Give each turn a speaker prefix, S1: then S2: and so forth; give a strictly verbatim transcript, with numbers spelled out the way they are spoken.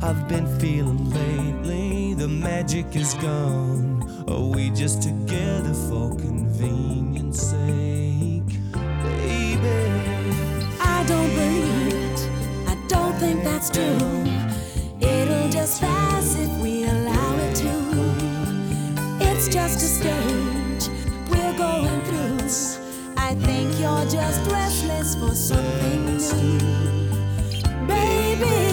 S1: I've been feeling lately, the magic is gone. Are we just together for convenience sake, baby?
S2: I don't believe it, I don't think that's true. It'll just pass if we allow it to. It's just a stage we're going through. I think you're just restless for something new, baby.